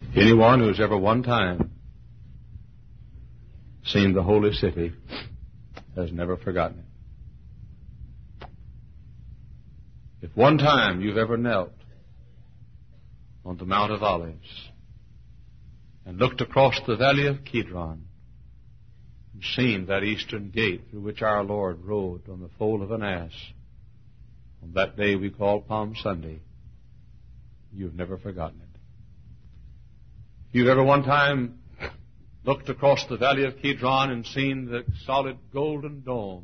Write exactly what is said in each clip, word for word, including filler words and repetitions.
Anyone who's ever one time seen the holy city has never forgotten it. If one time you've ever knelt on the Mount of Olives and looked across the valley of Kidron and seen that eastern gate through which our Lord rode on the foal of an ass on that day we call Palm Sunday, you've never forgotten it. If you've ever one time looked across the valley of Kidron and seen the solid golden dome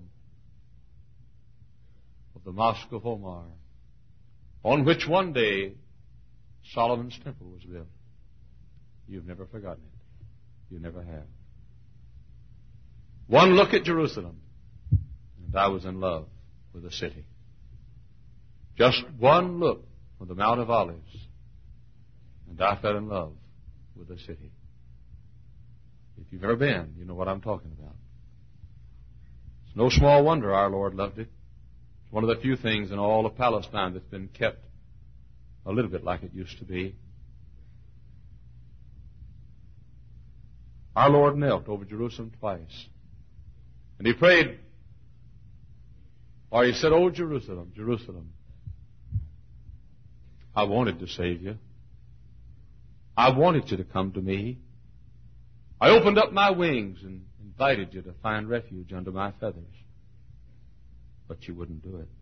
of the Mosque of Omar, on which one day Solomon's temple was built, you've never forgotten it. You never have. One look at Jerusalem, and I was in love with the city. Just one look on the Mount of Olives, and I fell in love with the city. If you've ever been, you know what I'm talking about. It's no small wonder our Lord loved it. It's one of the few things in all of Palestine that's been kept a little bit like it used to be. Our Lord knelt over Jerusalem twice. And He prayed, or He said, "Oh, Jerusalem, Jerusalem, I wanted to save you. I wanted you to come to me. I opened up my wings and invited you to find refuge under my feathers. But you wouldn't do it."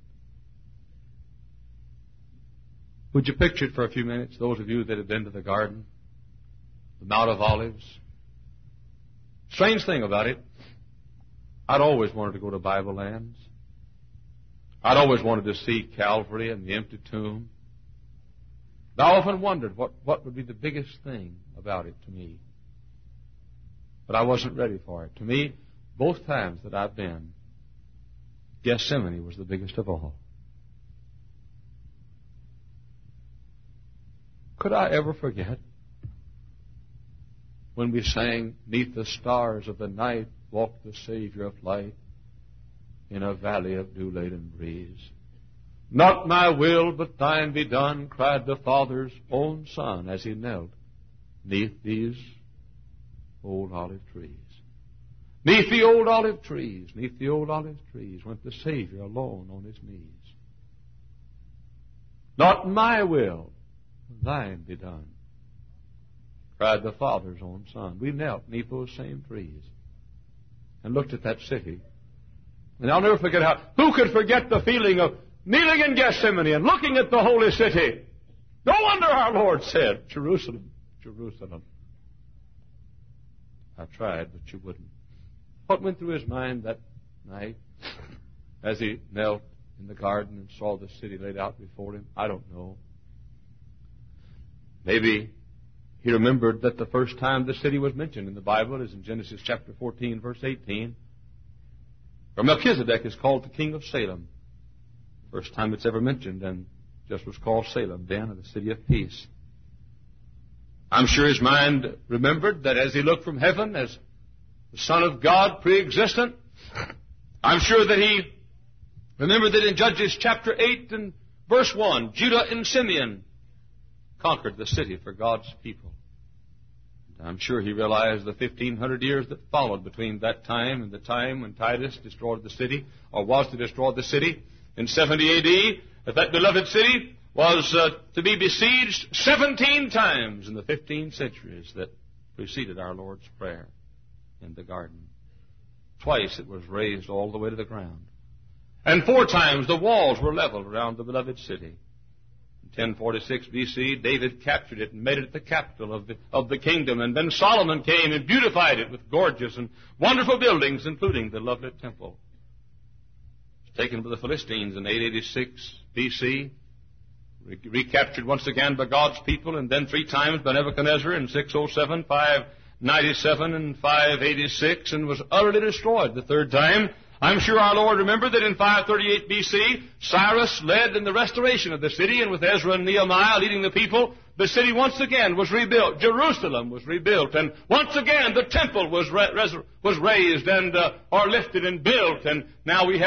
Would you picture it for a few minutes, those of you that have been to the garden, the Mount of Olives? Strange thing about it, I'd always wanted to go to Bible lands. I'd always wanted to see Calvary and the empty tomb. I often wondered what, what would be the biggest thing about it to me. But I wasn't ready for it. To me, both times that I've been, Gethsemane was the biggest of all. Could I ever forget when we sang, "'Neath the stars of the night walked the Savior of light in a valley of dew-laden breeze. Not my will, but thine be done," cried the Father's own Son as He knelt 'neath these old olive trees. Neath the old olive trees, neath the old olive trees went the Savior alone on His knees. "Not my will, thine be done," cried the Father's own Son. We knelt neath those same trees and looked at that city. And I'll never forget how, who could forget the feeling of kneeling in Gethsemane and looking at the holy city? No wonder our Lord said, "Jerusalem, Jerusalem." I tried, but you wouldn't. What went through His mind that night as He knelt in the garden and saw the city laid out before Him? I don't know. Maybe He remembered that the first time the city was mentioned in the Bible is in Genesis chapter fourteen, verse eighteen. For Melchizedek is called the king of Salem. First time it's ever mentioned, and just was called Salem then, of the city of peace. I'm sure his mind remembered that as he looked from heaven as the Son of God, pre-existent, I'm sure that he remembered that in Judges chapter eight and verse one, Judah and Simeon conquered the city for God's people. And I'm sure he realized the fifteen hundred years that followed between that time and the time when Titus destroyed the city, or was to destroy the city in seventy A D, that that beloved city was uh, to be besieged seventeen times in the fifteen centuries that preceded our Lord's Prayer in the garden. Twice it was razed all the way to the ground. And four times the walls were leveled around the beloved city. In ten forty-six B C, David captured it and made it the capital of the, of the kingdom. And then Solomon came and beautified it with gorgeous and wonderful buildings, including the lovely temple. It was taken by the Philistines in eight eighty-six B C, re- recaptured once again by God's people, and then three times by Nebuchadnezzar in six oh seven, five ninety-seven, and five eighty-six, and was utterly destroyed the third time. I'm sure our Lord remembered that in five thirty-eight B C, Cyrus led in the restoration of the city, and with Ezra and Nehemiah leading the people, the city once again was rebuilt. Jerusalem was rebuilt, and once again the temple was ra- res- was raised and uh, or lifted and built, and now we have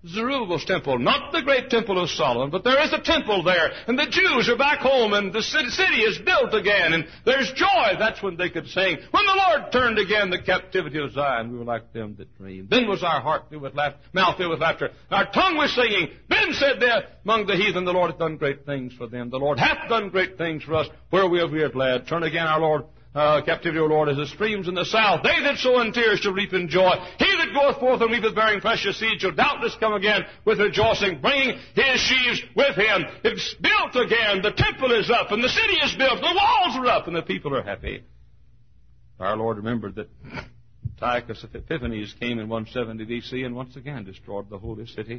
Zerubbabel's temple, not the great temple of Solomon, but there is a temple there, and the Jews are back home, and the city is built again, and there's joy. That's when they could sing. When the Lord turned again the captivity of Zion, we were like them that dreamed. Then was our heart filled with laughter, mouth filled with laughter, our tongue was singing. Then said there among the heathen, the Lord hath done great things for them. The Lord hath done great things for us, wherewith we are glad. Turn again, our Lord. Uh, captivity, O Lord, as the streams in the south. They that sow in tears shall reap in joy. He that goeth forth and reapeth bearing precious seed shall doubtless come again with rejoicing, bringing his sheaves with him. It's built again. The temple is up, and the city is built. The walls are up, and the people are happy. Our Lord remembered that Antiochus Epiphanes came in one seventy B C and once again destroyed the holy city.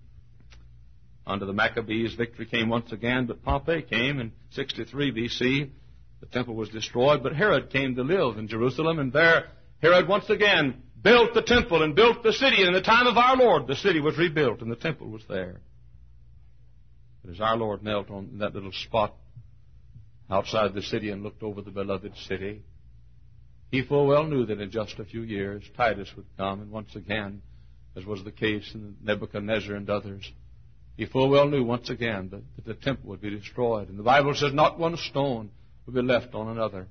Under the Maccabees, victory came once again, but Pompey came in sixty-three B C The temple was destroyed, but Herod came to live in Jerusalem, and there Herod once again built the temple and built the city. And in the time of our Lord, the city was rebuilt, and the temple was there. But as our Lord knelt on that little spot outside the city and looked over the beloved city, he full well knew that in just a few years Titus would come, and once again, as was the case in Nebuchadnezzar and others, he full well knew once again that, that the temple would be destroyed. And the Bible says not one stone would be left on another.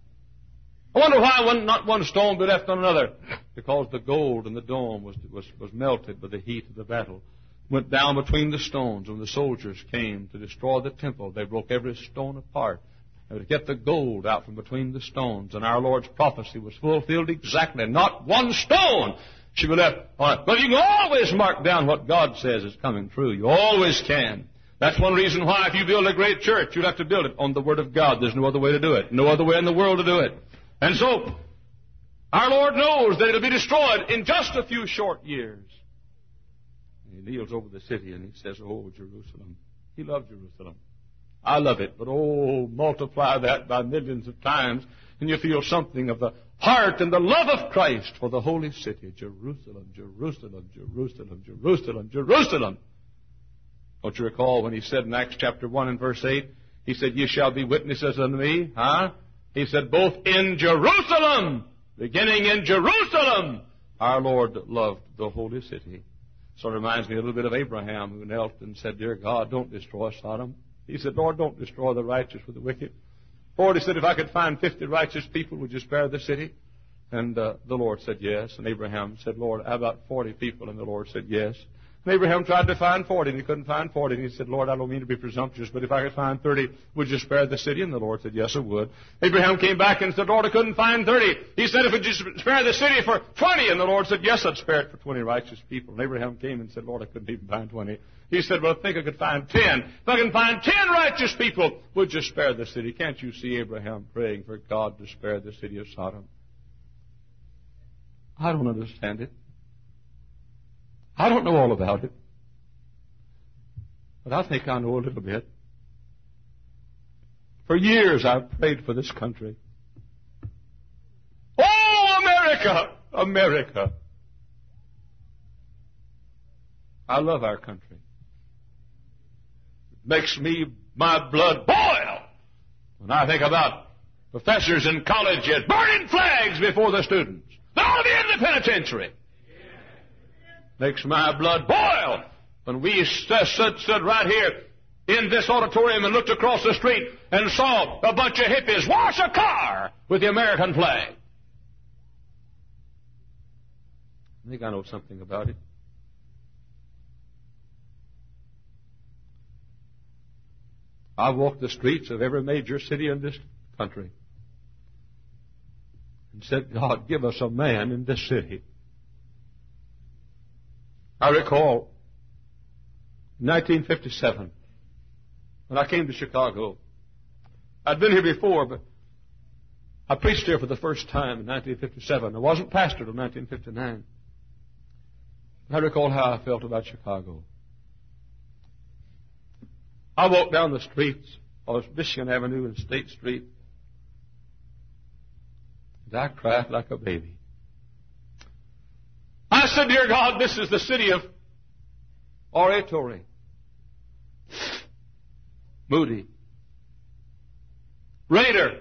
I wonder why one, not one stone would be left on another. Because the gold in the dome was, was, was melted by the heat of the battle. Went down between the stones. When the soldiers came to destroy the temple, they broke every stone apart. They would get the gold out from between the stones. And our Lord's prophecy was fulfilled exactly. Not one stone should be left on it. But you can always mark down what God says is coming true. You always can. That's one reason why if you build a great church, you'll have to build it on the Word of God. There's no other way to do it. No other way in the world to do it. And so, our Lord knows that it'll be destroyed in just a few short years. And he kneels over the city and he says, oh, Jerusalem. He loved Jerusalem. I love it, but oh, multiply that by millions of times, and you feel something of the heart and the love of Christ for the holy city. Jerusalem, Jerusalem, Jerusalem, Jerusalem, Jerusalem. Don't you recall when he said in Acts chapter one and verse eight, he said, ye shall be witnesses unto me, huh? He said, both in Jerusalem, beginning in Jerusalem, our Lord loved the holy city. So it reminds me a little bit of Abraham, who knelt and said, dear God, don't destroy Sodom. He said, Lord, don't destroy the righteous with the wicked. Lord, he said, if I could find fifty righteous people, would you spare the city? And uh, the Lord said yes. And Abraham said, Lord, how about forty people? And the Lord said yes. And Abraham tried to find forty, and he couldn't find forty. And he said, Lord, I don't mean to be presumptuous, but if I could find thirty, would you spare the city? And the Lord said, yes, I would. Abraham came back and said, Lord, I couldn't find thirty. He said, if would you spare the city for twenty? And the Lord said, yes, I'd spare it for twenty righteous people. And Abraham came and said, Lord, I couldn't even find twenty. He said, well, I think I could find ten. If I can find ten righteous people, would you spare the city? Can't you see Abraham praying for God to spare the city of Sodom? I don't understand it. I don't know all about it. But I think I know a little bit. For years I've prayed for this country. Oh, America! America! I love our country. It makes me, my blood boil when I think about professors in colleges burning flags before the students. They'll all be in the penitentiary. Makes my blood boil when we stood, stood, stood right here in this auditorium and looked across the street and saw a bunch of hippies wash a car with the American flag. I think I know something about it. I've walked the streets of every major city in this country and said, God, give us a man in this city. I recall nineteen fifty-seven, when I came to Chicago. I'd been here before, but I preached here for the first time in nineteen fifty-seven. I wasn't pastor until nineteen fifty-nine. I recall how I felt about Chicago. I walked down the streets of Michigan Avenue and State Street, and I cried like a baby. I said, dear God, this is the city of oratory. Moody. Raider.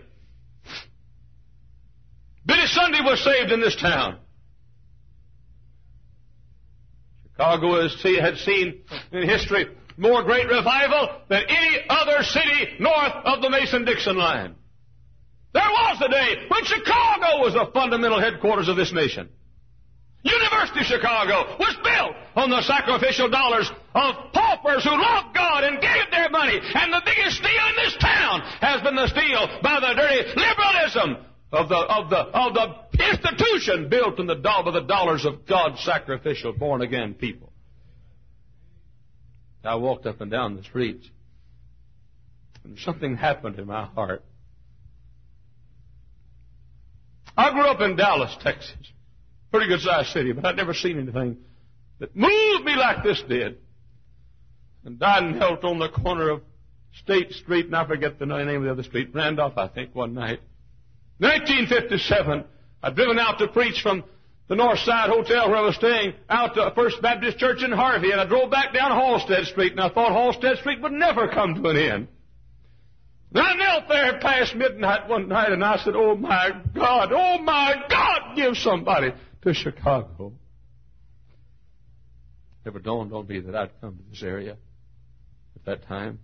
Billy Sunday was saved in this town. Chicago has see, had seen in history more great revival than any other city north of the Mason-Dixon line. There was a day when Chicago was the fundamental headquarters of this nation. University of Chicago was built on the sacrificial dollars of paupers who loved God and gave their money. And the biggest steal in this town has been the steal by the dirty liberalism of the of the of the institution built in the dollar the dollars of God's sacrificial born again people. I walked up and down the streets, and something happened in my heart. I grew up in Dallas, Texas. Pretty good-sized city, but I'd never seen anything that moved me like this did. And I knelt on the corner of State Street, and I forget the name of the other street, Randolph, I think, one night. nineteen fifty-seven, I'd driven out to preach from the North Side Hotel where I was staying out to First Baptist Church in Harvey, and I drove back down Halstead Street, and I thought Halstead Street would never come to an end. And I knelt there past midnight one night, and I said, oh, my God, oh, my God, give somebody to Chicago. It never dawned on me that I'd come to this area at that time.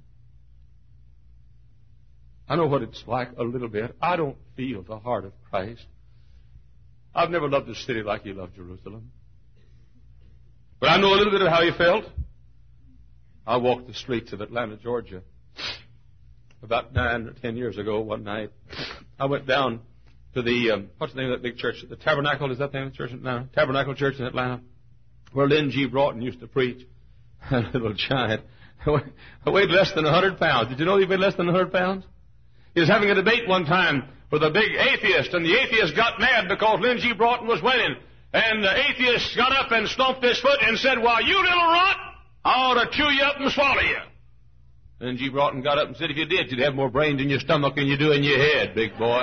I know what it's like a little bit. I don't feel the heart of Christ. I've never loved a city like he loved Jerusalem. But I know a little bit of how he felt. I walked the streets of Atlanta, Georgia, about nine or ten years ago one night. I went down to the, um, what's the name of that big church? The Tabernacle, is that the name of the church in Atlanta? Tabernacle Church in Atlanta, where Lynn G. Broughton used to preach. A little giant. I weighed less than one hundred pounds. Did you know he weighed less than one hundred pounds? He was having a debate one time with a big atheist, and the atheist got mad because Lynn G. Broughton was winning. And the atheist got up and stomped his foot and said, well, you little runt, I ought to chew you up and swallow you. Lynn G. Broughton got up and said, if you did, you'd have more brains in your stomach than you do in your head, big boy.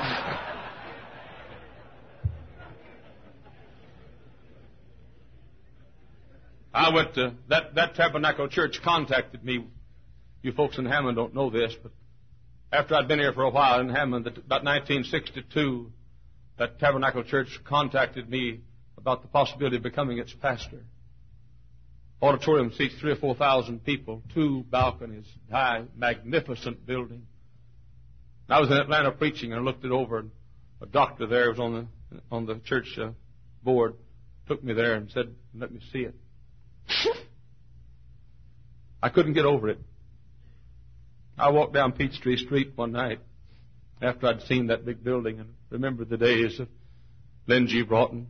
I went to, that, that Tabernacle Church contacted me. You folks in Hammond don't know this, but after I'd been here for a while in Hammond, about nineteen sixty-two, that Tabernacle Church contacted me about the possibility of becoming its pastor. Auditorium seats three or four thousand people, two balconies, high, magnificent building. I was in Atlanta preaching, and I looked it over, and a doctor there was on the on the church uh, board, took me there and said, let me see it. I couldn't get over it. I walked down Peachtree Street one night after I'd seen that big building and remembered the days of Lynn G. Broughton.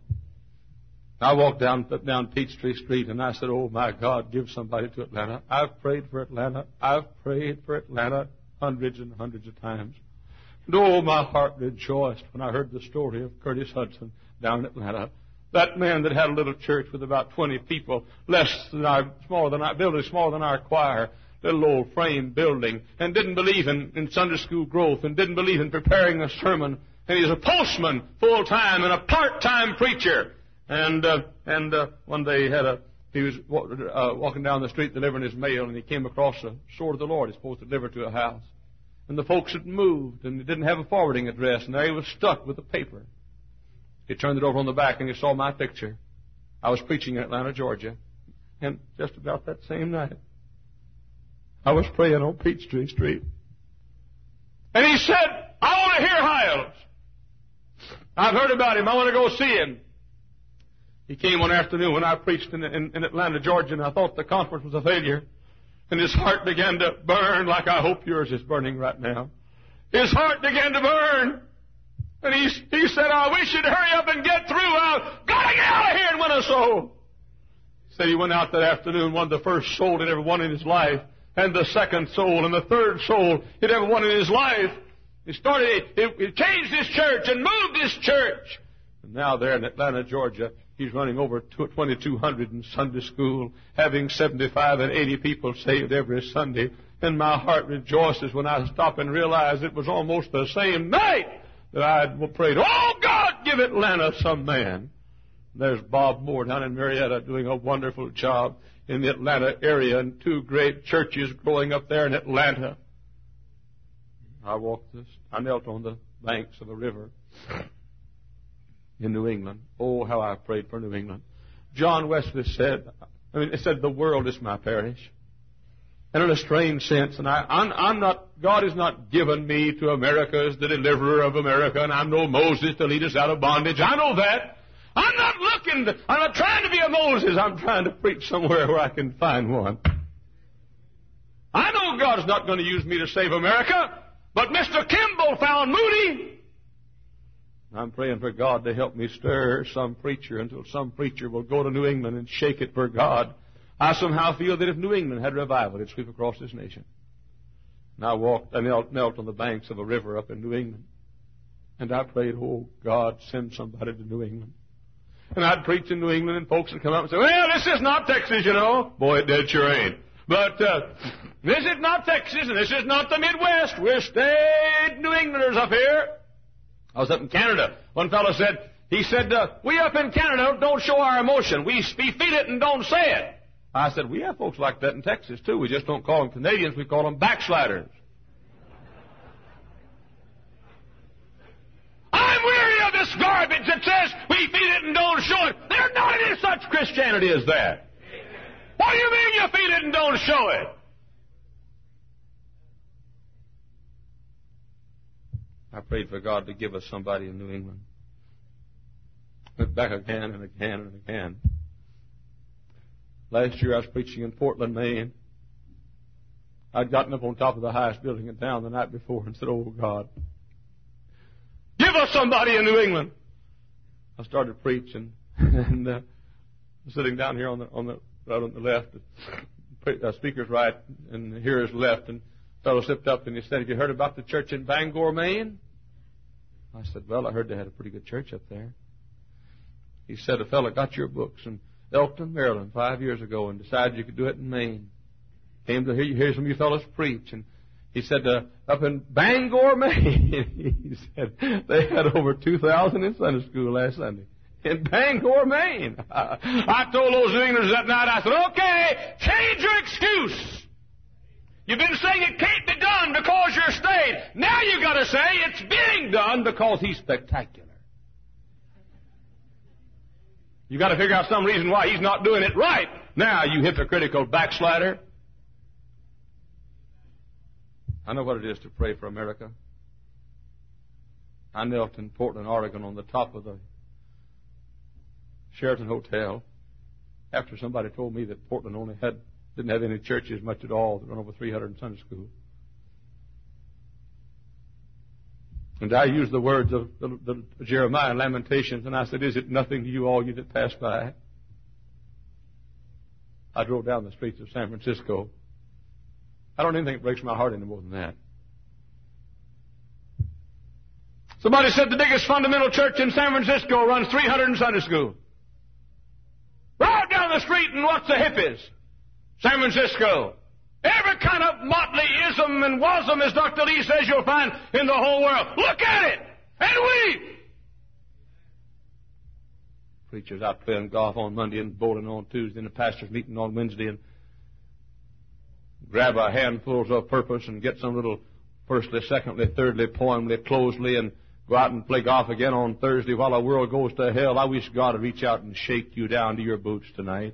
I walked down down Peachtree Street, and I said, oh, my God, give somebody to Atlanta. I've prayed for Atlanta. I've prayed for Atlanta hundreds and hundreds of times. And oh, my heart rejoiced when I heard the story of Curtis Hudson down in Atlanta. That man that had a little church with about twenty people, less than our, smaller than our building, smaller than our choir, little old frame building, and didn't believe in, in Sunday school growth, and didn't believe in preparing a sermon. And he's a postman full-time and a part-time preacher. And uh, and uh, one day he had a he was uh, walking down the street delivering his mail, and he came across a sword of the Lord. He's supposed to deliver to a house, and the folks had moved, and he didn't have a forwarding address, and there he was stuck with the paper. He turned it over on the back, and he saw my picture. I was preaching in Atlanta, Georgia, and just about that same night, I was praying on Peachtree Street, and he said, "I want to hear Hiles. I've heard about him. I want to go see him." He came one afternoon when I preached in, in, in Atlanta, Georgia, and I thought the conference was a failure. And his heart began to burn like I hope yours is burning right now. His heart began to burn. And he, he said, "I wish you'd hurry up and get through. I've got to get out of here and win a soul." He said he went out that afternoon, won the first soul he'd ever won in his life, and the second soul, and the third soul he'd ever won in his life. He started, he, he changed his church and moved his church. And now there in Atlanta, Georgia, he's running over twenty-two hundred in Sunday school, having seventy-five and eighty people saved every Sunday. And my heart rejoices when I stop and realize it was almost the same night that I had prayed, "Oh, God, give Atlanta some man." There's Bob Moore down in Marietta doing a wonderful job in the Atlanta area, and two great churches growing up there in Atlanta. I walked this, I knelt on the banks of a river in New England. Oh, how I prayed for New England. John Wesley said, I mean, it said, the world is my parish. And in a strange sense, and I, I'm, I'm not, God has not given me to America as the deliverer of America, and I'm no Moses to lead us out of bondage. I know that. I'm not looking, to, I'm not trying to be a Moses. I'm trying to preach somewhere where I can find one. I know God's not going to use me to save America, but Mister Kimball found Moody. I'm praying for God to help me stir some preacher until some preacher will go to New England and shake it for God. I somehow feel that if New England had revival, it'd sweep across this nation. And I walked, I knelt, knelt on the banks of a river up in New England. And I prayed, oh, God, send somebody to New England. And I'd preach in New England, and folks would come up and say, well, this is not Texas, you know. Boy, it dead sure ain't. But uh, this is not Texas, and this is not the Midwest. We're staid New Englanders up here. I was up in Canada. One fellow said, he said, uh, we up in Canada don't show our emotion. We, we feel it and don't say it. I said, we have folks like that in Texas, too. We just don't call them Canadians. We call them backsliders. I'm weary of this garbage that says we feel it and don't show it. There's not any such Christianity as that. What do you mean you feel it and don't show it? I prayed for God to give us somebody in New England. Went back again and again and again. Last year I was preaching in Portland, Maine. I'd gotten up on top of the highest building in town the night before and said, oh, God, give us somebody in New England. I started preaching, and uh, sitting down here on the, on the right on the left, uh, speaker's right, and hearer's left, and a fellow slipped up and he said, have you heard about the church in Bangor, Maine? I said, well, I heard they had a pretty good church up there. He said, a fellow got your books in Elkton, Maryland, five years ago and decided you could do it in Maine. Came to hear, hear some of you fellows preach, and he said, uh, up in Bangor, Maine, he said, they had over two thousand in Sunday school last Sunday. In Bangor, Maine. I told those New Englanders that night, I said, okay, change your excuse. You've been saying it can't be done because you're staying. Now you've got to say it's being done because he's spectacular. You've got to figure out some reason why he's not doing it right. Now, you hypocritical backslider. I know what it is to pray for America. I knelt in Portland, Oregon on the top of the Sheraton Hotel after somebody told me that Portland only had didn't have any churches much at all. There were over three hundred in Sunday school. And I used the words of the, the Jeremiah in Lamentations, and I said, is it nothing to you, all you that pass by? I drove down the streets of San Francisco. I don't even think it breaks my heart any more than that. Somebody said the biggest fundamental church in San Francisco runs three hundred in Sunday school. Right down the street, and what's the hippies? San Francisco. Every kind of motley ism and wasm, as Doctor Lee says, you'll find in the whole world. Look at it and weep. Preachers out playing golf on Monday and bowling on Tuesday, and the pastor's meeting on Wednesday, and grab a handfuls of purpose and get some little firstly, secondly, thirdly, poemly, closely, and go out and play golf again on Thursday while the world goes to hell. I wish God would reach out and shake you down to your boots tonight.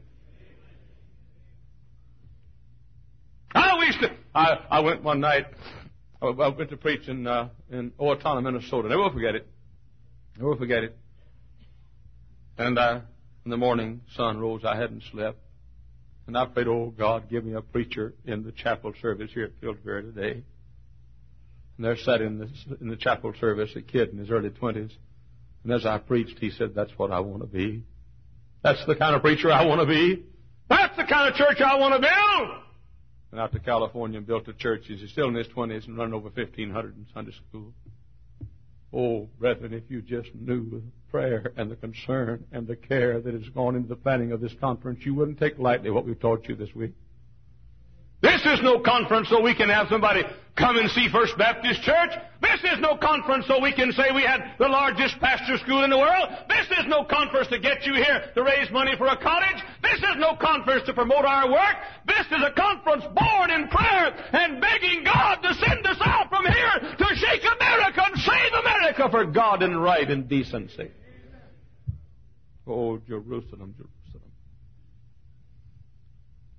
I wish that I, I went one night, I went to preach in, uh, in Owatonna, Minnesota. Never will forget it. Never will forget it. And uh, in the morning, sun rose. I hadn't slept. And I prayed, oh, God, give me a preacher in the chapel service here at Pillsbury today. And there sat in the, in the chapel service a kid in his early twenties. And as I preached, he said, that's what I want to be. That's the kind of preacher I want to be. That's the kind of church I want to build. And out to California and built a church. He's still in his twenties and running over fifteen hundred in Sunday school. Oh, brethren, if you just knew the prayer and the concern and the care that has gone into the planning of this conference, you wouldn't take lightly what we've taught you this week. This is no conference so we can have somebody come and see First Baptist Church. This is no conference so we can say we had the largest pastor school in the world. This is no conference to get you here to raise money for a cottage. This is no conference to promote our work. This is a conference born in prayer and begging God to send us out from here to shake America and save America for God and right and decency. Oh, Jerusalem, Jerusalem.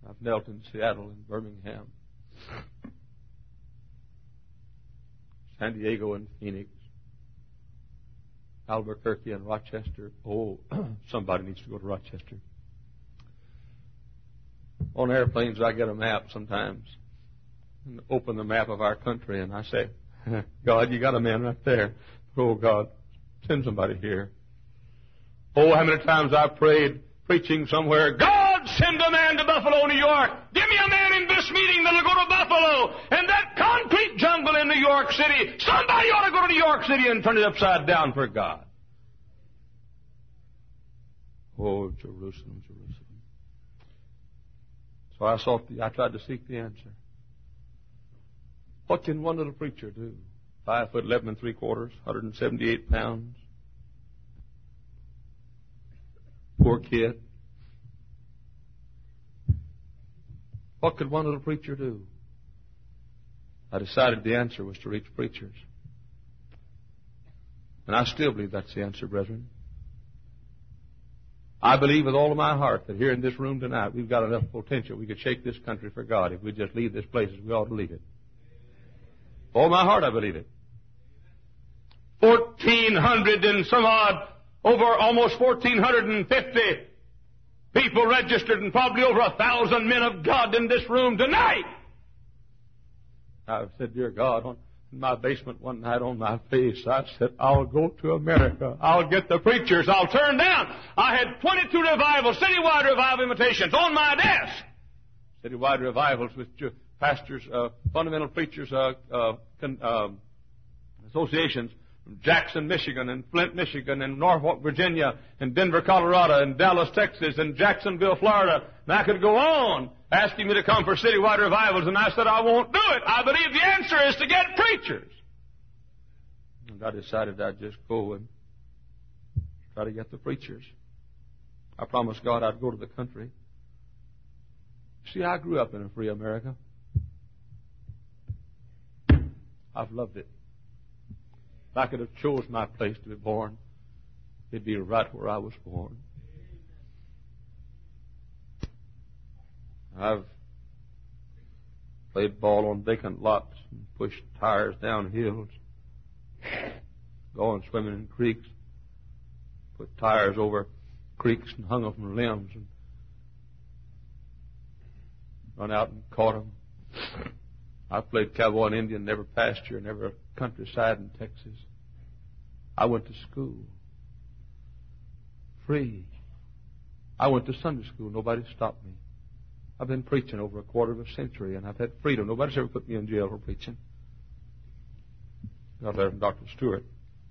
I've knelt in Seattle and Birmingham, San Diego and Phoenix, Albuquerque and Rochester. Oh, somebody needs to go to Rochester. On airplanes, I get a map sometimes and open the map of our country, and I say, God, you got a man right there. Oh, God, send somebody here. Oh, how many times I've prayed, preaching somewhere, God, send a man to Buffalo, New York. Give me a man in this meeting that'll go to Buffalo. And that concrete jungle in New York City, somebody ought to go to New York City and turn it upside down for God. Oh, Jerusalem, Jerusalem. So I sought the, I tried to seek the answer. What can one little preacher do? Five foot eleven and three quarters, one hundred seventy-eight pounds. Poor kid. What could one little preacher do? I decided the answer was to reach preachers. And I still believe that's the answer, brethren. I believe with all of my heart that here in this room tonight we've got enough potential. We could shake this country for God if we just leave this place as we ought to leave it. With all my heart I believe it. Fourteen hundred and some odd, over almost fourteen hundred and fifty people registered, and probably over a thousand men of God in this room tonight. I've said, dear God, on in my basement one night on my face, I said, I'll go to America. I'll get the preachers. I'll turn down. I had twenty-two revivals, citywide revival invitations on my desk. Citywide revivals with pastors, uh, fundamental preachers, uh, uh, con, uh, associations from Jackson, Michigan, and Flint, Michigan, and Norfolk, Virginia, and Denver, Colorado, and Dallas, Texas, and Jacksonville, Florida. And I could go on asking me to come for citywide revivals, and I said, I won't do it. I believe the answer is to get preachers. And I decided I'd just go and try to get the preachers. I promised God I'd go to the country. See, I grew up in a free America. I've loved it. If I could have chose my place to be born, it'd be right where I was born. I've played ball on vacant lots and pushed tires down hills, gone swimming in creeks, put tires over creeks and hung them from limbs and run out and caught them. I played cowboy and Indian in every pasture and every countryside in Texas. I went to school. Free. I went to Sunday school. Nobody stopped me. I've been preaching over a quarter of a century, and I've had freedom. Nobody's ever put me in jail for preaching. Got a letter from Doctor Stewart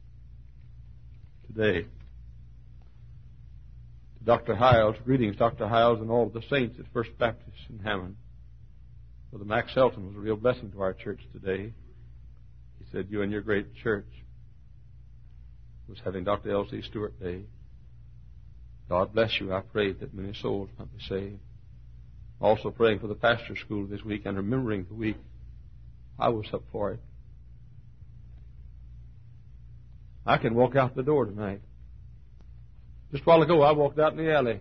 today. To Doctor Hiles, greetings, Doctor Hiles, and all of the saints at First Baptist in Hammond. Brother Max Elton was a real blessing to our church today. He said, you and your great church was having Doctor L C Stewart Day. God bless you. I pray that many souls might be saved. Also praying for the pastor school this week and remembering the week I was up for it. I can walk out the door tonight. Just a while ago, I walked out in the alley.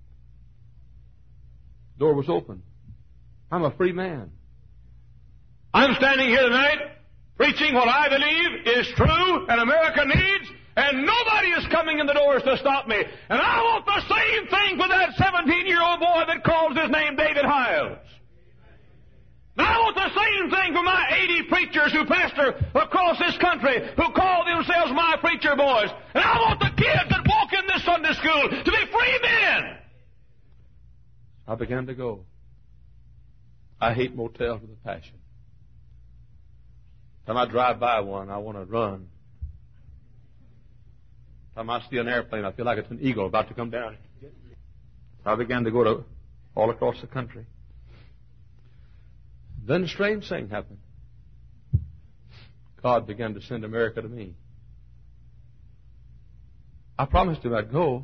The door was open. I'm a free man. I'm standing here tonight preaching what I believe is true and America needs, and nobody is coming in the doors to stop me. And I want the same thing for that seventeen-year-old boy that calls his name David Hiles. And I want the same thing for my eighty preachers who pastor across this country who call themselves my preacher boys. And I want the kids that walk in this Sunday school to be free men. I began to go. I hate motels with a passion. Every time I drive by one, I want to run. Every time I see an airplane, I feel like it's an eagle about to come down. I began to go to all across the country. Then a strange thing happened. God began to send America to me. I promised him I'd go.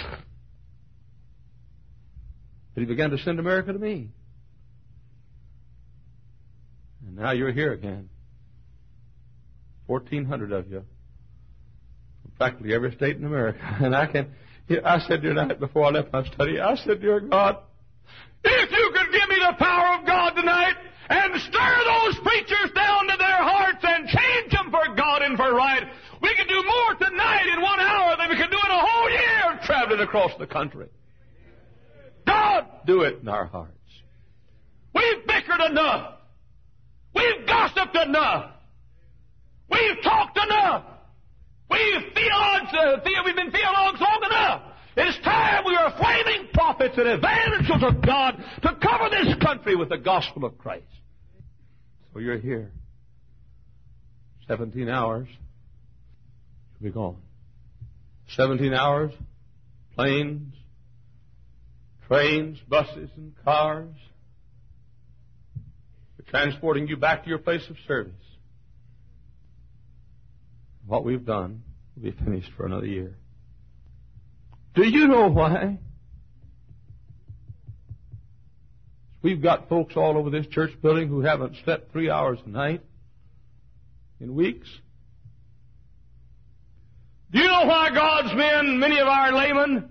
But he began to send America to me. And now you're here again. Fourteen hundred of you. From practically every state in America. And I can, I said the night before I left my study, I said, dear God, if you could get the power of God tonight and stir those preachers down to their hearts and change them for God and for right. We can do more tonight in one hour than we can do in a whole year traveling across the country. God, do it in our hearts. We've bickered enough. We've gossiped enough. We've talked enough. We've theologs, uh, the, we've been theologues long enough. It's time we are flaming prophets and evangelists of God to cover this country with the gospel of Christ. So you're here. Seventeen hours. You'll be gone. Seventeen hours. Planes, trains, buses, and cars. We're transporting you back to your place of service. What we've done will be finished for another year. Do you know why? We've got folks all over this church building who haven't slept three hours a night in weeks. Do you know why God's men, many of our laymen,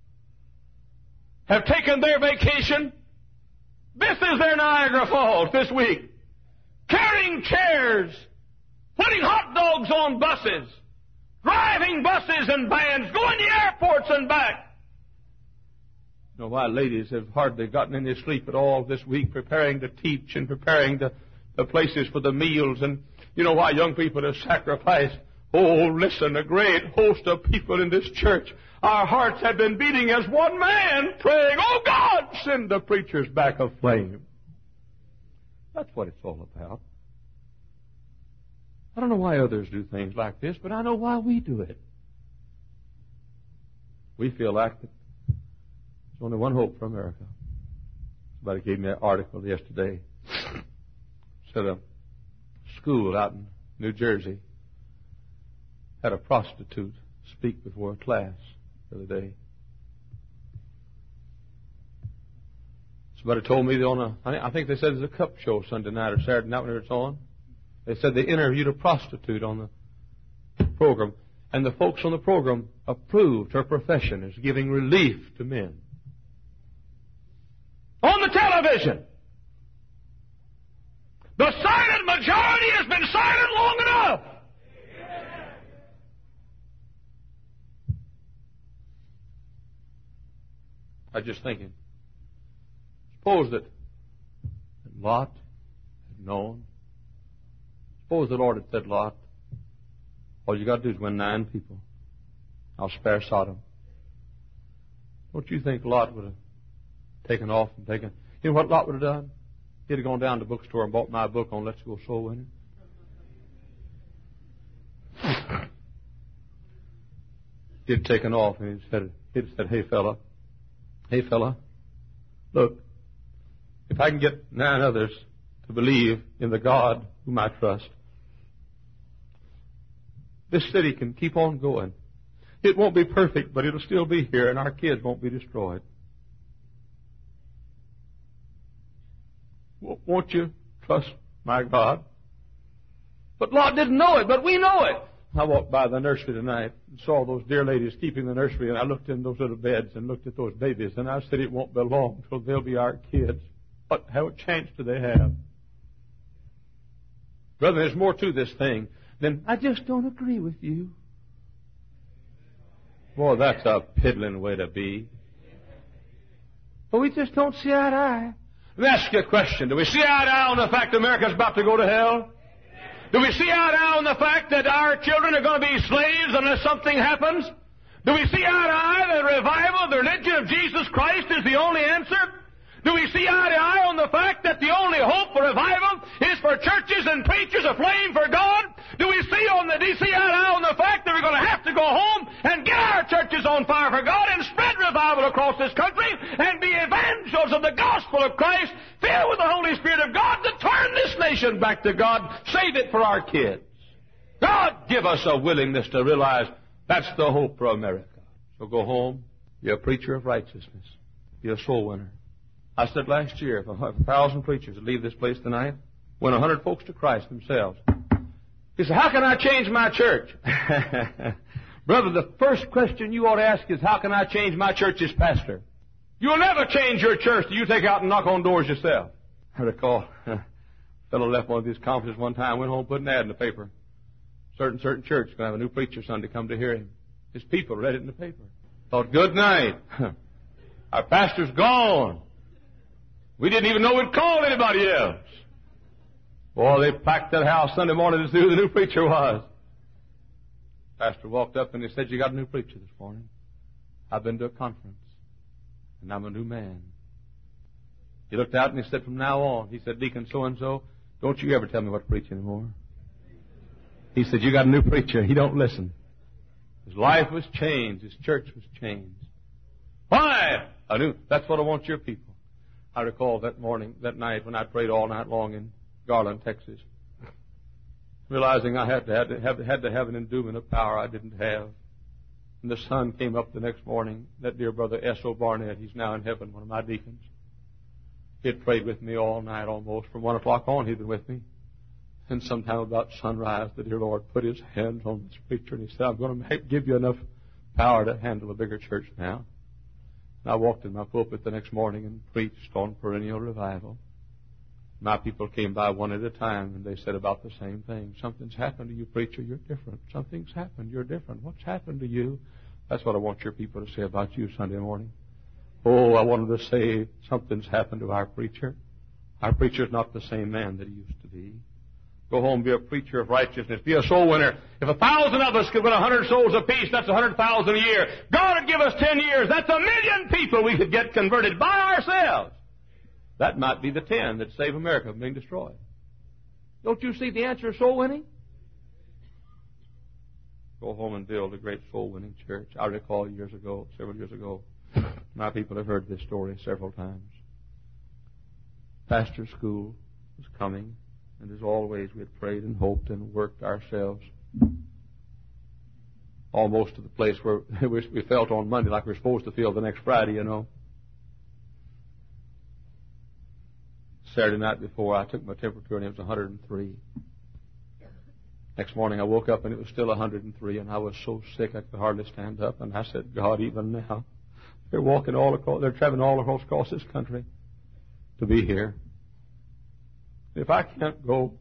have taken their vacation? This is their Niagara Falls this week. Carrying chairs, putting hot dogs on buses, driving buses and vans, going to airports and back. You know why ladies have hardly gotten any sleep at all this week, preparing to teach and preparing the, the places for the meals. And you know why young people have sacrificed. Oh, listen, a great host of people in this church. Our hearts have been beating as one man, praying, oh God, send the preachers back aflame. That's what it's all about. I don't know why others do things like this, but I know why we do it. We feel like there's only one hope for America. Somebody gave me an article yesterday. Said a school out in New Jersey had a prostitute speak before a class the other day. Somebody told me they're on a, I think they said there's a cup show Sunday night or Saturday night when it's on. They said they interviewed a prostitute on the program, and the folks on the program approved her profession as giving relief to men. On the television. The silent majority has been silent long enough. I was just thinking, suppose that Lot had known. Suppose the Lord had said, Lot, all you got to do is win nine people. I'll spare Sodom. Don't you think Lot would have taken off and taken... You know what Lot would have done? He'd have gone down to the bookstore and bought my book on Let's Go Soul Winning. He'd have taken off and he'd said, he'd have said, hey fella, hey fella, look, if I can get nine others to believe in the God whom I trust, this city can keep on going. It won't be perfect, but it'll still be here, and our kids won't be destroyed. Won't you trust my God? But Lot didn't know it, but we know it. I walked by the nursery tonight and saw those dear ladies keeping the nursery, and I looked in those little beds and looked at those babies, and I said it won't be long until they'll be our kids. What, how chance do they have? Brother, there's more to this thing than, I just don't agree with you. Boy, that's a piddling way to be. But we just don't see eye to eye. Let me ask you a question. Do we see eye to eye on the fact that America's about to go to hell? Do we see eye to eye on the fact that our children are going to be slaves unless something happens? Do we see eye to eye that revival, the religion of Jesus Christ is the only answer? Do we see eye to eye on the fact that the only hope for revival is for churches and preachers aflame for God? Do we see on the do you see eye to eye on the fact that we're going to have to go home and get our churches on fire for God and spread revival across this country and be evangelists of the gospel of Christ, filled with the Holy Spirit of God to turn this nation back to God, save it for our kids? God, give us a willingness to realize that's the hope for America. So go home, be a preacher of righteousness, be a soul winner. I said last year, if a thousand preachers would leave this place tonight, win a hundred folks to Christ themselves. He said, how can I change my church? Brother, the first question you ought to ask is, how can I change my church's pastor? You'll never change your church till you take out and knock on doors yourself. I recall a fellow left one of these conferences one time, went home, put an ad in the paper. Certain, certain church going to have a new preacher Sunday come to hear him. His people read it in the paper. Thought, good night. Our pastor's gone. We didn't even know we'd called anybody else. Boy, they packed that house Sunday morning to see who the new preacher was. Pastor walked up and he said, you got a new preacher this morning. I've been to a conference, and I'm a new man. He looked out and he said, from now on, he said, Deacon so-and-so, don't you ever tell me what to preach anymore. He said, you got a new preacher. He don't listen. His life was changed. His church was changed. Why? I knew. That's what I want your people. I recall that morning, that night when I prayed all night long in Garland, Texas, realizing I had to, had to, have, had to have an endowment of power I didn't have. And the sun came up the next morning. That dear brother S O Barnett, he's now in heaven, one of my deacons. He had prayed with me all night almost. From one o'clock on, he'd been with me. And sometime about sunrise, the dear Lord put his hands on this preacher and he said, I'm going to give you enough power to handle a bigger church now. And I walked in my pulpit the next morning and preached on perennial revival. My people came by one at a time and they said about the same thing. Something's happened to you, preacher. You're different. Something's happened. You're different. What's happened to you? That's what I want your people to say about you Sunday morning. Oh, I want them to say something's happened to our preacher. Our preacher's not the same man that he used to be. Go home, be a preacher of righteousness. Be a soul winner. If a thousand of us could win a hundred souls apiece, that's a hundred thousand a year. God would give us ten years. That's a million people we could get converted by ourselves. That might be the ten that save America from being destroyed. Don't you see the answer to soul winning? Go home and build a great soul winning church. I recall years ago, several years ago, my people have heard this story several times. Pastor school was coming. And as always, we had prayed and hoped and worked ourselves almost to the place where we felt on Monday like we were supposed to feel the next Friday, you know. Saturday night before, I took my temperature and it was one hundred three. Next morning, I woke up and it was still one hundred three, and I was so sick I could hardly stand up. And I said, God, even now, they're walking all across, they're traveling all across, across this country to be here. If I can't go,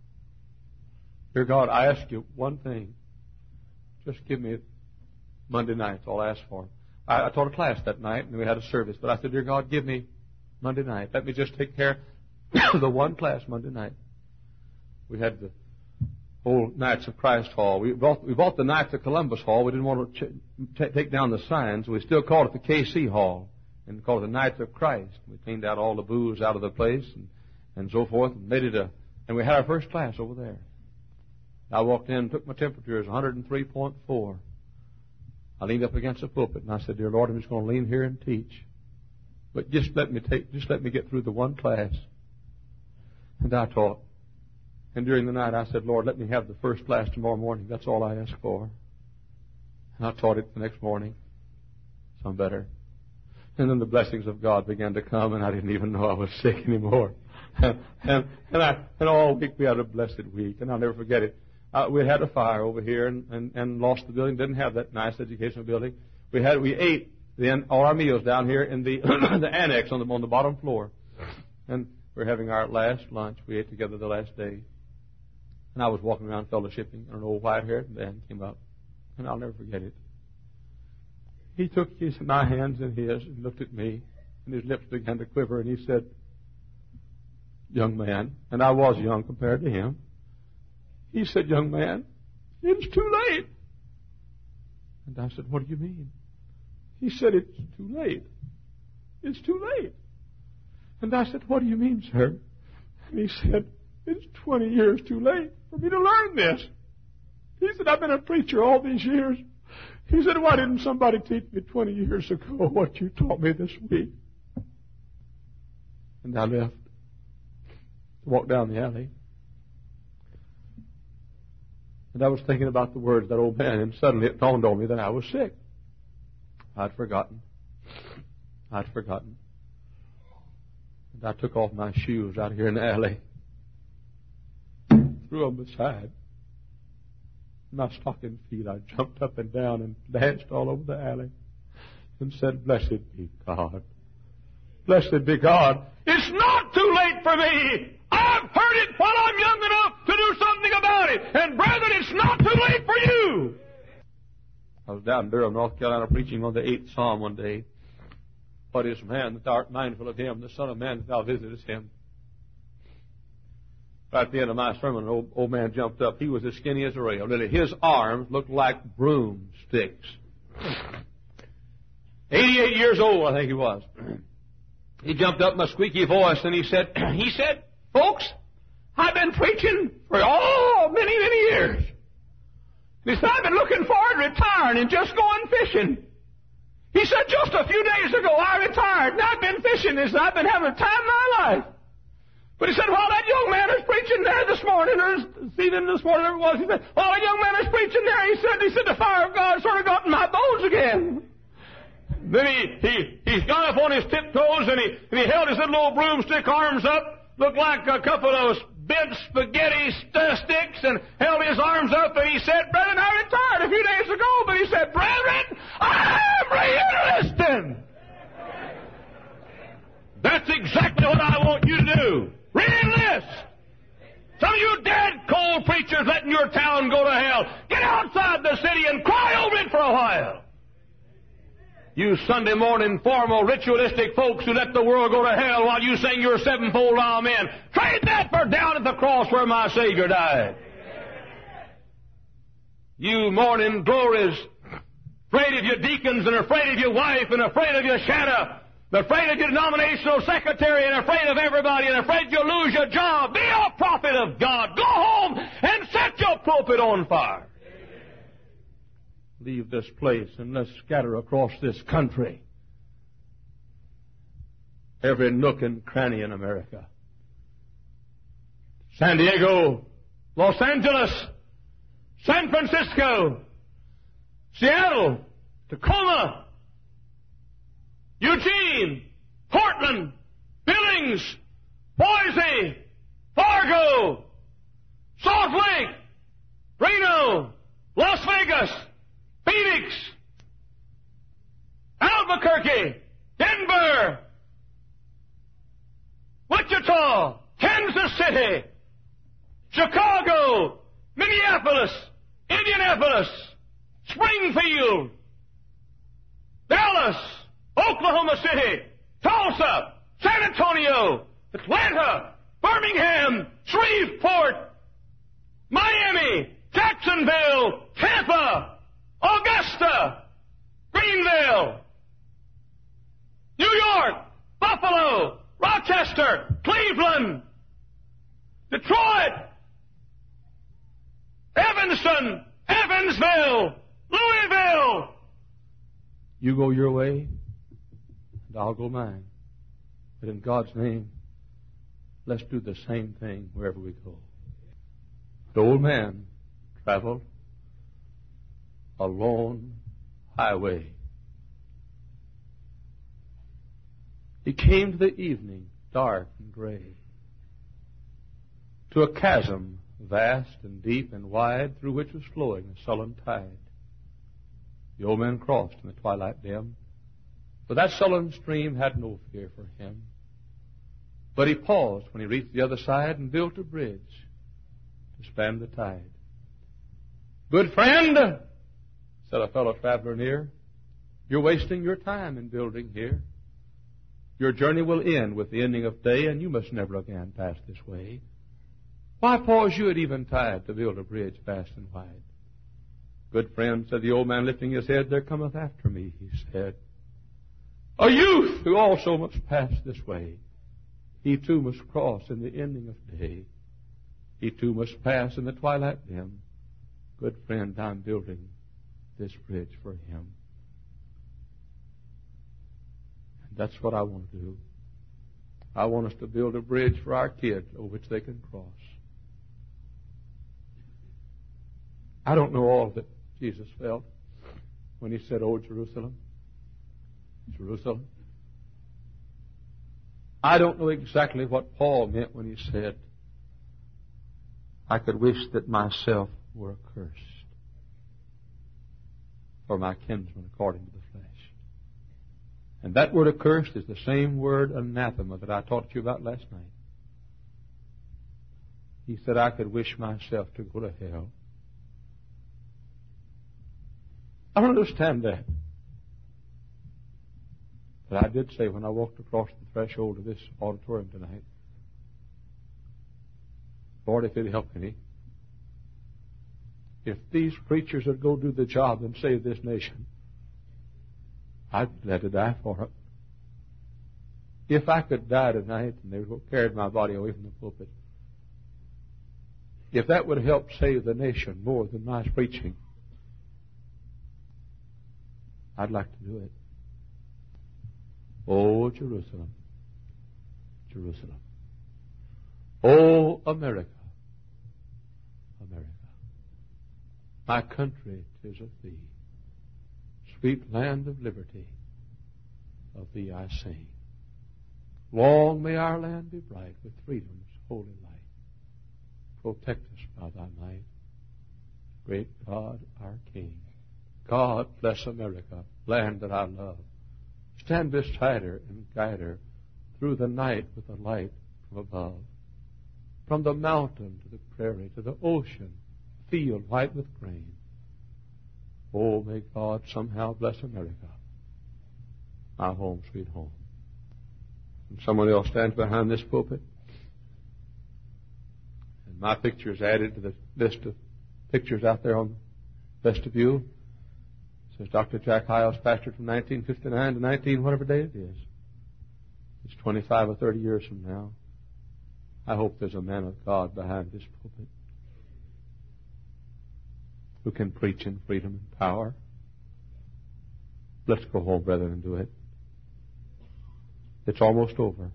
dear God, I ask you one thing. Just give me Monday night. That's all I ask for. I, I taught a class that night, and we had a service. But I said, dear God, give me Monday night. Let me just take care of the one class Monday night. We had the old Knights of Christ Hall. We bought, we bought the Knights of Columbus Hall. We didn't want to ch- t- take down the signs. We still called it the K C Hall and called it the Knights of Christ. We cleaned out all the booze out of the place and and so forth, and made it a, and we had our first class over there. I walked in and took my temperature as one hundred three point four. I leaned up against the pulpit and I said, dear Lord, I'm just going to lean here and teach. But just let me take, just let me get through the one class. And I taught. And during the night I said, Lord, let me have the first class tomorrow morning. That's all I ask for. And I taught it the next morning. Some better. And then the blessings of God began to come, and I didn't even know I was sick anymore. and, and, and, I, and all week we had a blessed week, and I'll never forget it. Uh, we had a fire over here and, and, and lost the building. Didn't have that nice educational building. We had we ate then all our meals down here in the the annex on the on the bottom floor, and we're having our last lunch. We ate together the last day, and I was walking around fellowshipping, and an old white-haired man came up, and I'll never forget it. He took his, my hands in his and looked at me, and his lips began to quiver, and he said, young man, and I was young compared to him, he said, young man, it's too late. And I said, what do you mean? He said, it's too late. It's too late. And I said, what do you mean, sir? And he said, it's twenty years too late for me to learn this. He said, I've been a preacher all these years. He said, why didn't somebody teach me twenty years ago what you taught me this week? And I left to walk down the alley. And I was thinking about the words of that old man, and suddenly it dawned on me that I was sick. I'd forgotten. I'd forgotten. And I took off my shoes out here in the alley, threw them aside. My stocking feet, I jumped up and down and danced all over the alley and said, blessed be God. Blessed be God. It's not too late for me. I've heard it while I'm young enough to do something about it. And brethren, it's not too late for you. I was down in Durham, North Carolina, preaching on the eighth Psalm one day. What is man that thou art mindful of him, the Son of Man that thou visitest him? Right at the end of my sermon, an old, old man jumped up. He was as skinny as a rail. Really, his arms looked like broomsticks. eighty-eight years old, I think he was. He jumped up in a squeaky voice and he said, he said, folks, I've been preaching for oh, many, many years. He said, I've been looking forward to retiring and just going fishing. He said, just a few days ago I retired and I've been fishing. He said, I've been having the time of my life. But he said, while that young man was preaching there this morning, or this evening, this morning, whatever it was, he said, while that young man was preaching there, he said, he said, the fire of God sort of got in my bones again. Then he, he, he got up on his tiptoes and he, and he held his little old broomstick arms up, looked like a couple of bent spaghetti sticks, and held his arms up and he said, brethren, I retired a few days ago, but he said, brethren, I'm re-enlisting. That's exactly what I want you to do. Re-enlist. Some of you dead cold preachers letting your town go to hell, get outside the city and cry over it for a while. You Sunday morning formal ritualistic folks who let the world go to hell while you sing your sevenfold amen, trade that for down at the cross where my Savior died. You morning glories, afraid of your deacons and afraid of your wife and afraid of your shadow, afraid of your denominational secretary and afraid of everybody and afraid you'll lose your job. Be a prophet of God. Go home and set your pulpit on fire. Leave this place and let's scatter across this country. Every nook and cranny in America. San Diego, Los Angeles, San Francisco, Seattle, Tacoma, Eugene, Portland, Billings, Boise, Fargo, Salt Lake, Reno, Las Vegas, Phoenix, Albuquerque, Denver, Wichita, Kansas City, Chicago, Minneapolis, Indianapolis, Springfield, Dallas, Oklahoma City, Tulsa, San Antonio, Atlanta, Birmingham, Shreveport, Miami, Jacksonville, Tampa, Augusta, Greenville, New York, Buffalo, Rochester, Cleveland, Detroit, Evanston, Evansville, Louisville. You go your way, and I'll go mine. But in God's name, let's do the same thing wherever we go. The old man traveled a lone highway. He came to the evening, dark and gray, to a chasm vast and deep and wide, through which was flowing a sullen tide. The old man crossed in the twilight dim, but that sullen stream had no fear for him. But he paused when he reached the other side and built a bridge to span the tide. Good friend, said a fellow traveler near, you're wasting your time in building here. Your journey will end with the ending of day, and you must never again pass this way. Why pause you at eventide to build a bridge vast and wide? Good friend, said the old man, lifting his head, there cometh after me, he said, a youth who also must pass this way. He too must cross in the ending of day. He too must pass in the twilight dim. Good friend, I'm building this bridge for him. And that's what I want to do. I want us to build a bridge for our kids over which they can cross. I don't know all that Jesus felt when he said, "Oh, Jerusalem, Jerusalem." I don't know exactly what Paul meant when he said, I could wish that myself were accursed for my kinsman according to the flesh. And that word accursed is the same word anathema that I talked to you about last night. He said, I could wish myself to go to hell. I don't understand that. But I did say when I walked across the threshold of this auditorium tonight, Lord, if it helped me, if these preachers would go do the job and save this nation, I'd be glad to die for it. If I could die tonight and they carried my body away from the pulpit, if that would help save the nation more than my preaching, I'd like to do it. Oh, Jerusalem, Jerusalem. Oh, America, America. My country, 'tis of thee. Sweet land of liberty, of thee I sing. Long may our land be bright with freedom's holy light. Protect us by thy might, great God, our King. God bless America, land that I love. Stand beside her and guide her through the night with a light from above. From the mountain to the prairie, to the ocean, field white with grain. Oh, may God somehow bless America, my home, sweet home. And someone else stands behind this pulpit, and my picture is added to the list of pictures out there on the vestibule. It says Doctor Jack Hiles pastored from nineteen fifty-nine to nineteen, whatever day it is. It's twenty-five or thirty years from now. I hope there's a man of God behind this pulpit who can preach in freedom and power. Let's go home, brethren, and do it. It's almost over.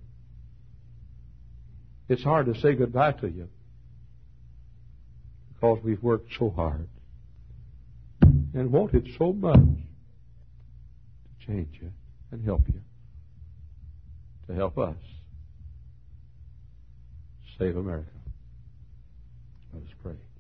It's hard to say goodbye to you because we've worked so hard and wanted so much to change you and help you, to help us save America. Let us pray.